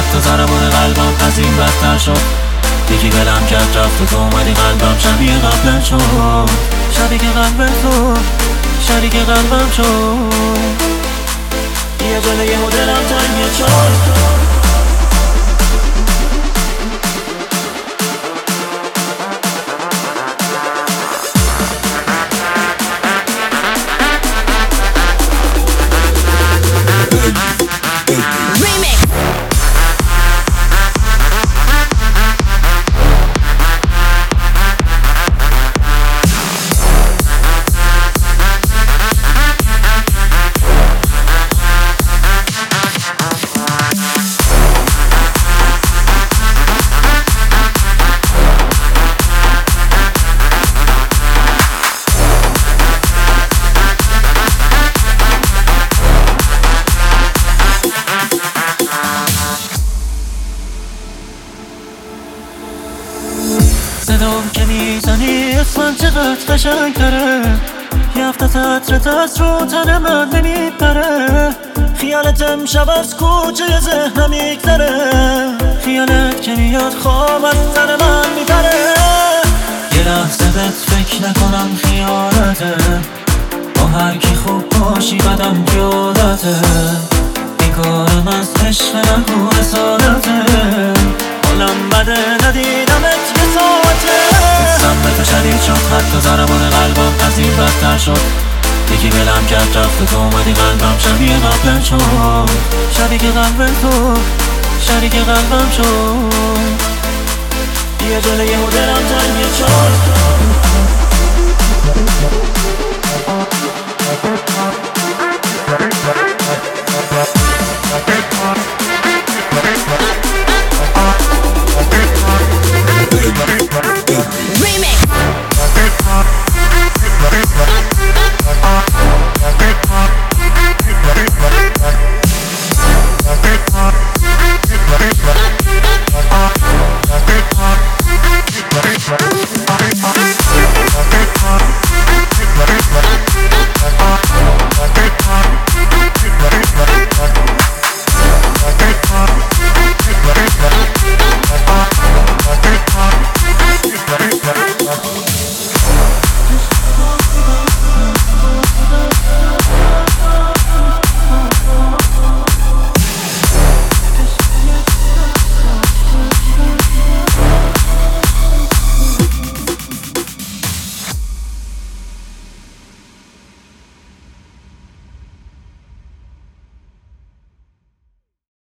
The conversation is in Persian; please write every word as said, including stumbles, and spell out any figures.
حتی ضربان قلبم از این بدتر شد. یکی دلم کرد رفت و تو اومدی قلبم شبیه قبلت شد. شبیه که قلب تو شبیه که قلبم شد. یه جلوی و دلم تنگه شد. صدام که میزنی اسمم چقدر قشنگ تره. یه هفته تطرت از رو تن من نمیپره. خیالت امشب از کوچه ذهنم میگذره. خیالت که میاد خواب از سر من میپره. یه لحظه بهت فکر نکنم خیالته. با هر کی خوب باشی بدم یادته. بیکارم از عشق نگو رسالته. حالم بده ندیدمت یه ساعته. حسم به تو شدید شد حتی ضربان قلبم از این بدتر شد. یکی دلم کرد رفت و تو اومدی قلبم شبیه قبلت شد. شبیه که قلب تو شبیه که قلبم شد. یه جلوی و دلم تنگه شد.